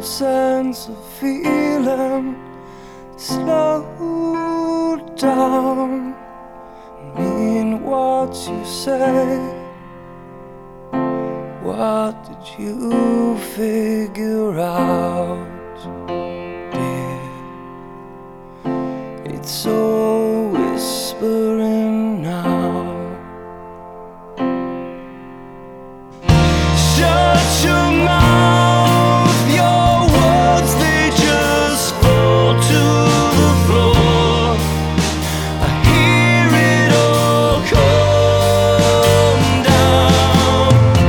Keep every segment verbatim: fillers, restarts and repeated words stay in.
sense of feeling. Slow down, mean what you say. What did you figure out, dear? It's all whispering now. Shut your mouth, your words, they just fall to the floor. I hear it all come down.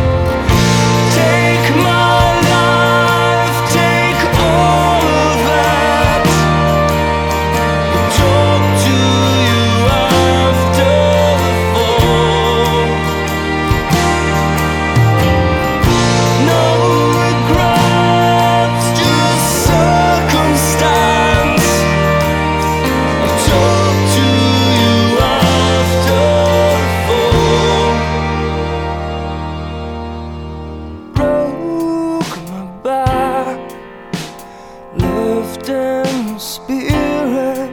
Take my life, take all of that. We'll talk to you after the fall. No regrets, just circumstance. I'll talk to you after the fall. Broke my back, lifting my spirit.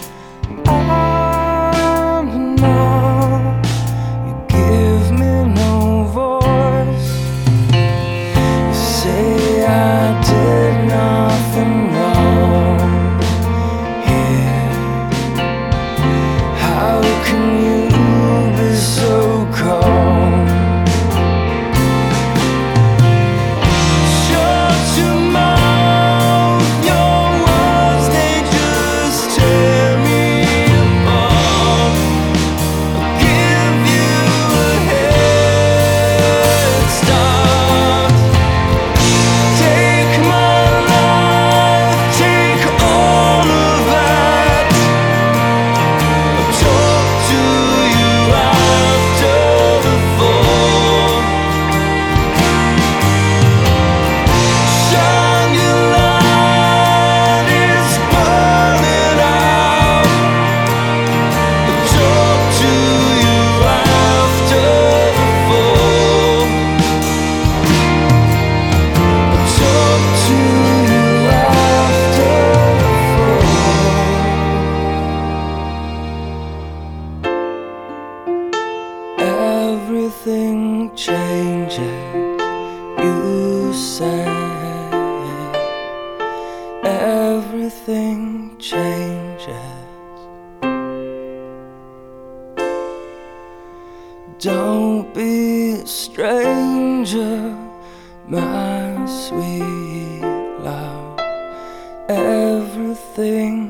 I'm numb, you give me no voice. You say I did nothing wrong here. How can you be so calm? Shut your mouth, your words, they just tear me apart. I'll give you a head start. Take my life, take all of that. I'll talk to you after the fall. Shine your light, it's burning out. I'll talk to you after the fall. I'll talk to you after the fall. Everything changes, you say. Everything changes. Don't be a stranger, my sweet love. Everything